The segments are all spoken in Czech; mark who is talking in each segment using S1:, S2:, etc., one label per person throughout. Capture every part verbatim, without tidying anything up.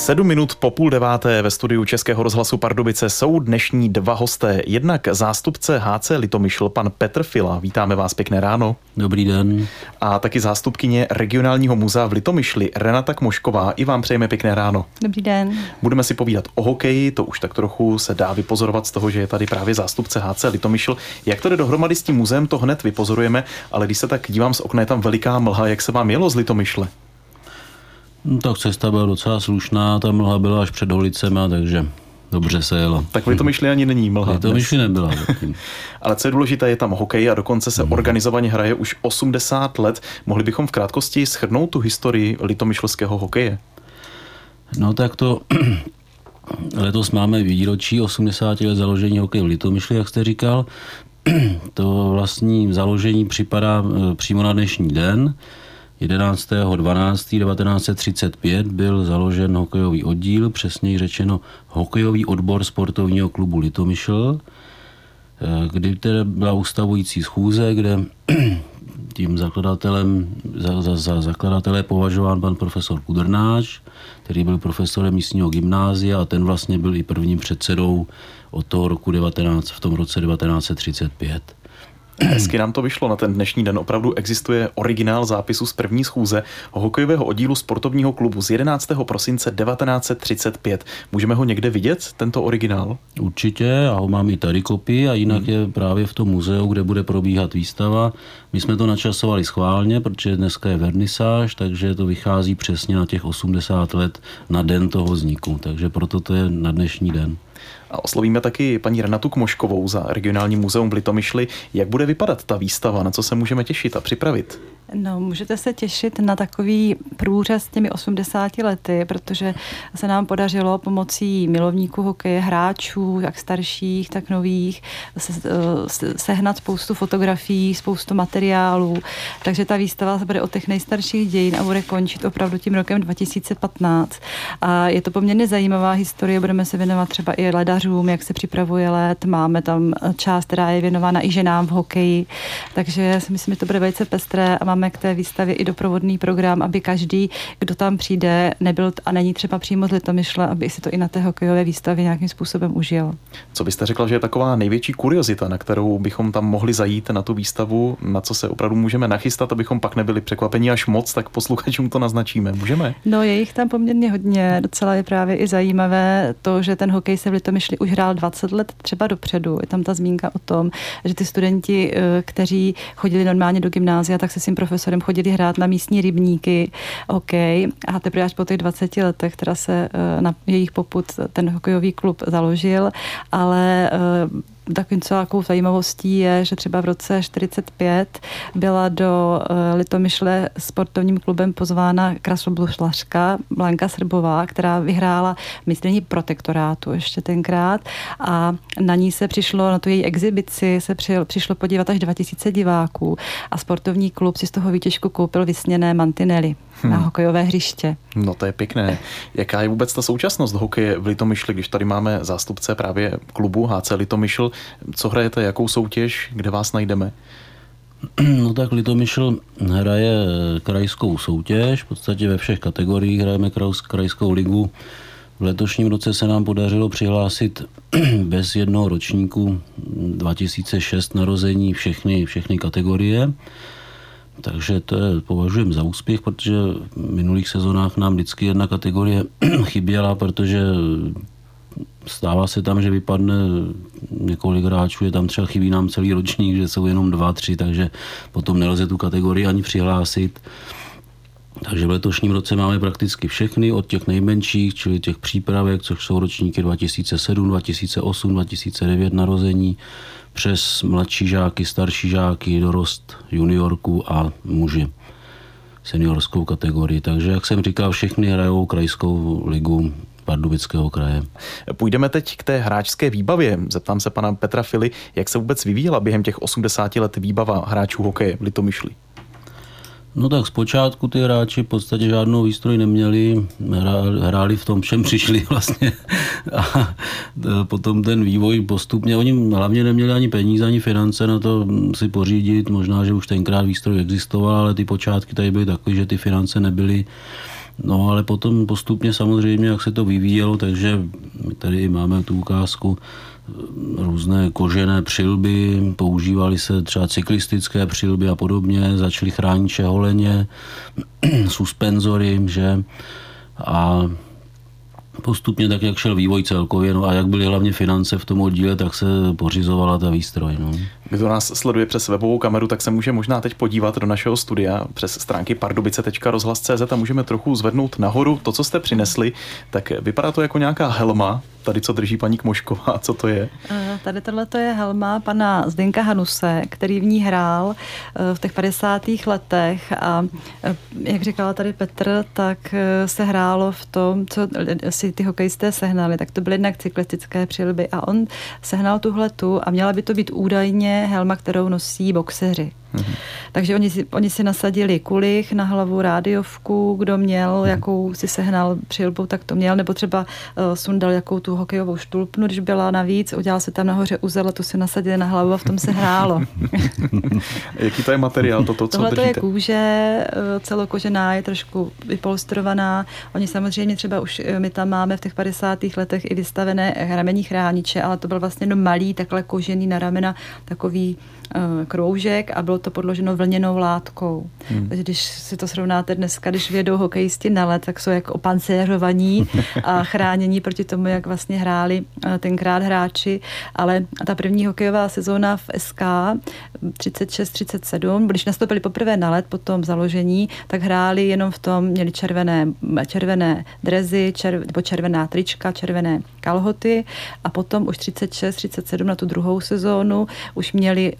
S1: Sedm minut po půl deváté ve studiu Českého rozhlasu Pardubice jsou dnešní dva hosté. Jednak zástupce H C Litomyšl, pan Petr Fila. Vítáme vás, pěkné ráno.
S2: Dobrý den.
S1: A taky zástupkyně regionálního muzea v Litomyšli Renata Kmošková. I vám přejeme pěkné ráno.
S3: Dobrý den.
S1: Budeme si povídat o hokeji, to už tak trochu se dá vypozorovat z toho, že je tady právě zástupce H C Litomyšl. Jak to jde dohromady s tím muzeem, to hned vypozorujeme, ale když se tak dívám z okna, je tam veliká mlha. Jak se vám jelo z Litomyšle?
S2: No, tak cesta byla docela slušná, ta mlha byla až před Holicema, takže dobře se jelo.
S1: Tak v Litomyšli ani není mlha.
S2: V Litomyšli nebyla.
S1: Ale co je důležité, je tam hokej a dokonce se hmm. organizovaně hraje už osmdesát let. Mohli bychom v krátkosti shrnout tu historii litomyšlského hokeje?
S2: No tak to letos máme výročí osmdesát let založení hokeje v Litomyšli, jak jste říkal. To vlastní založení připadá přímo na dnešní den. jedenáctého dvanáctého devatenáct set třicet pět byl založen hokejový oddíl, přesněji řečeno hokejový odbor sportovního klubu Litomyšl, kdy tedy byla ustavující schůze, kde tím zakladatelem, za, za, za zakladatele je považován pan profesor Kudrnáč, který byl profesorem místního gymnázia a ten vlastně byl i prvním předsedou od toho roku devatenáct, v tom roce devatenáct set třicet pět.
S1: Hezky nám to vyšlo na ten dnešní den. Opravdu existuje originál zápisu z první schůze hokejového oddílu sportovního klubu z jedenáctého prosince devatenáct set třicet pět. Můžeme ho někde vidět, tento originál?
S2: Určitě, já ho mám i tady kopii a jinak hmm. je právě v tom muzeu, kde bude probíhat výstava. My jsme to načasovali schválně, protože dneska je vernisáž, takže to vychází přesně na těch osmdesát let na den toho vzniku, takže proto to je na dnešní den.
S1: A oslovíme taky paní Renatu Kmoškovou za regionální muzeum v Litomyšli. Jak bude vypadat ta výstava, na co se můžeme těšit a připravit?
S3: No, můžete se těšit na takový průřez těmi osmdesáti lety, protože se nám podařilo pomocí milovníků hokeje, hráčů, jak starších, tak nových, se, se, sehnat spoustu fotografií, spoustu materiálů. Takže ta výstava se bude od těch nejstarších dějin a bude končit opravdu tím rokem dva tisíce patnáct. A je to poměrně zajímavá historie, budeme se věnovat třeba i ledařům, jak se připravuje let. Máme tam část, která je věnována i ženám v hokeji. Takže si myslím, že to bude velice pestré a máme k té výstavě i doprovodný program, aby každý, kdo tam přijde, nebyl a není třeba přímo z Litomyšle, aby si to i na té hokejové výstavě nějakým způsobem užil.
S1: Co byste řekla, že je taková největší kuriozita, na kterou bychom tam mohli zajít na tu výstavu, na co se opravdu můžeme nachystat, abychom pak nebyli překvapení až moc, tak posluchačům to naznačíme. Můžeme?
S3: No, je jich tam poměrně hodně. Docela je právě i zajímavé to, že ten hokej se v Litomyšli už hrál dvacet let třeba dopředu. Je tam ta zmínka o tom, že ty studenti, kteří chodili normálně do gymnázia, tak se s tím profesorem chodili hrát na místní rybníky hokej a teprve až po těch dvaceti letech, která se na jejich popud ten hokejový klub založil, ale takovým celou zajímavostí je, že třeba v roce čtyřicet pět byla do Litomyšle sportovním klubem pozvána krasobruslařka Blanka Srbová, která vyhrála mistrní protektorátu ještě tenkrát a na ní se přišlo, na tu její exibici se přišlo podívat až dva tisíce diváků a sportovní klub si z toho výtěžku koupil vysněné mantinely hmm. na hokejové hřiště.
S1: No to je pěkné. Jaká je vůbec ta současnost hokeje v Litomyšli, když tady máme zástupce právě klubu H C Litomyšl? Co hrajete, jakou soutěž, kde vás najdeme?
S2: No tak Litomyšl hraje krajskou soutěž, v podstatě ve všech kategoriích hrajeme krajskou ligu. V letošním roce se nám podařilo přihlásit bez jednoho ročníku dva tisíce šest narození všechny, všechny kategorie. Takže to je, považujeme za úspěch, protože v minulých sezónách nám vždycky jedna kategorie chyběla, protože stává se tam, že vypadne několik hráčů, je tam třeba chybí nám celý ročník, že jsou jenom dva, tři, takže potom nelze tu kategorii ani přihlásit. Takže v letošním roce máme prakticky všechny, od těch nejmenších, čili těch přípravek, což jsou ročníky dva tisíce sedm, dva tisíce osm, dva tisíce devět narození, přes mladší žáky, starší žáky, dorost, juniorku a muži seniorskou kategorii. Takže, jak jsem říkal, všechny hrajou krajskou ligu Pardubického kraje.
S1: Půjdeme teď k té hráčské výbavě. Zeptám se pana Petra Fily, jak se vůbec vyvíjela během těch osmdesáti let výbava hráčů hokeje v Litomyšli?
S2: No tak zpočátku ty hráči v podstatě žádnou výstroj neměli, hráli v tom, čem přišli vlastně a potom ten vývoj postupně, oni hlavně neměli ani peníze, ani finance na to si pořídit, možná, že už tenkrát výstroj existoval, ale ty počátky tady byly takové, že ty finance nebyly No ale potom postupně samozřejmě, jak se to vyvíjelo, takže my tady máme tu ukázku různé kožené přilby, používaly se třeba cyklistické přilby a podobně, začaly chrániče holeně, suspenzory, že? A postupně tak, jak šel vývoj celkově, no a jak byly hlavně finance v tom oddíle, tak se pořizovala ta výstroj. No.
S1: Kdo nás sleduje přes webovou kameru, tak se může možná teď podívat do našeho studia přes stránky pardubice tečka rozhlas tečka cé zet a můžeme trochu zvednout nahoru to, co jste přinesli. Tak vypadá to jako nějaká helma, tady co drží paní Kmošková, co to je?
S3: Tady tohle je helma pana Zdenka Hanuse, který v ní hrál v těch padesátých letech a jak říkala tady Petr, tak se hrálo v tom, co si ty hokejisté sehnali, tak to byly jednak cyklistické přilby a on sehnal tuhletu a měla by to být údajně helma, kterou nosí boxeři. Mm-hmm. Takže oni si, oni si nasadili kulich na hlavu, rádiovku, kdo měl, mm-hmm. jakou si sehnal přilbu, tak to měl, nebo třeba uh, sundal jakou tu hokejovou štulpnu, když byla navíc, udělal se tam nahoře uzel a tu si nasadili na hlavu a v tom se hrálo.
S1: Jaký to je materiál, toto, co
S3: Tohle
S1: držíte?
S3: to je kůže, celokožená, je trošku vypolstrovaná. Oni samozřejmě třeba už, my tam máme v těch padesátých letech i vystavené ramení chrániče, ale to byl vlastně jenom malý, takhle kožený na ramena, takový kroužek a bylo to podloženo vlněnou látkou. Hmm. Takže když si to srovnáte dneska, když vědou hokejisti na led, tak jsou jako opancéřovaní a chránění proti tomu, jak vlastně hráli tenkrát hráči. Ale ta první hokejová sezóna v S K třicet šest třicet sedm, když nastoupili poprvé na led po tom založení, tak hráli jenom v tom, měli červené, červené drezy, červ, nebo červená trička, červené kalhoty a potom už třicet šest třicet sedm na tu druhou sezónu už měli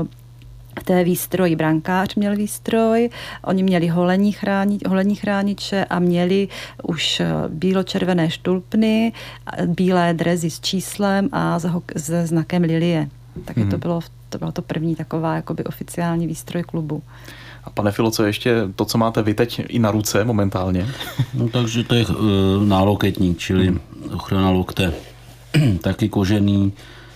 S3: v té výstroji brankář měl výstroj, oni měli holení, chrání, holení chrániče a měli už bílo-červené štulpny, bílé drezy s číslem a se znakem lilie. Tak hmm. to bylo to bylo to první taková jakoby oficiální výstroj klubu.
S1: A pane Filo, co ještě to, co máte vy teď i na ruce momentálně?
S2: No takže to je uh, náloketník, čili hmm. ochrana lokte. Taky kožený.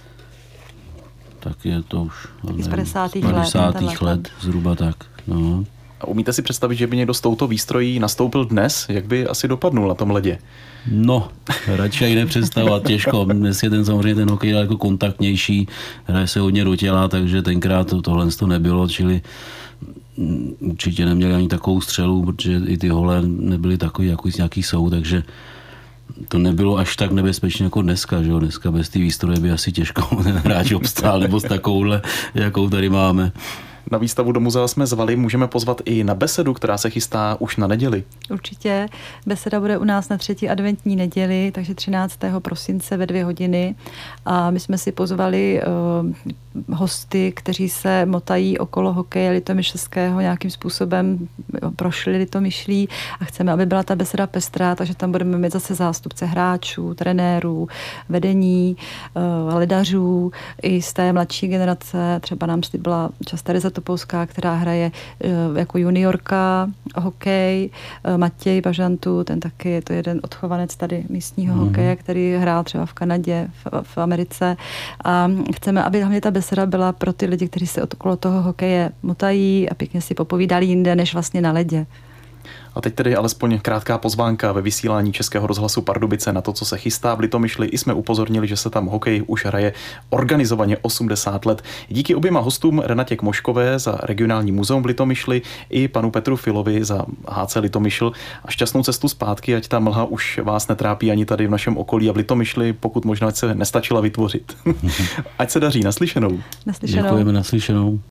S2: Tak je to už
S3: nevím, z padesátých
S2: let, let zhruba tak. No.
S1: A umíte si představit, že by někdo s touto výstrojí nastoupil dnes? Jak by asi dopadnul na tom ledě?
S2: No, radši nepředstavovat, těžko. Dnes je ten samozřejmě ten hokej jako kontaktnější, hraje se hodně do těla, takže tenkrát to, tohle to nebylo, čili určitě neměli ani takovou střelu, protože i ty hole nebyly takový, jaký, jaký jsou, takže to nebylo až tak nebezpečné jako dneska, že jo? Dneska bez té výstroje by asi těžko ten hráč obstál, nebo s takovouhle, jakou tady máme.
S1: Na výstavu do muzea jsme zvali, můžeme pozvat i na besedu, která se chystá už na neděli.
S3: Určitě. Beseda bude u nás na třetí adventní neděli, takže třináctého prosince ve dvě hodiny. A my jsme si pozvali uh, hosty, kteří se motají okolo hokeje litomyšlského, nějakým způsobem prošli Litomyšlí a chceme, aby byla ta beseda pestrá, takže tam budeme mít zase zástupce hráčů, trenérů, vedení, uh, ledařů i z té mladší generace. Třeba nám byla čas Tereza Topolská, která hraje jako juniorka hokej, Matěj Bažantu, ten taky je to jeden odchovanec tady místního mm. hokeje, který hrál třeba v Kanadě, v, v Americe. A chceme, aby hlavně ta beseda byla pro ty lidi, kteří se okolo toho hokeje motají a pěkně si popovídali jinde, než vlastně na ledě.
S1: A teď tedy alespoň krátká pozvánka ve vysílání Českého rozhlasu Pardubice na to, co se chystá v Litomyšli. I jsme upozornili, že se tam hokej už hraje organizovaně osmdesát let. Díky oběma hostům, Renatě Kmoškové za regionální muzeum v Litomyšli i panu Petru Filovi za H C Litomyšl a šťastnou cestu zpátky, ať ta mlha už vás netrápí ani tady v našem okolí a v Litomyšli, pokud možná se nestačila vytvořit. Ať se daří, naslyšenou.
S3: Naslyšenou.
S2: Děkujeme, naslyšenou.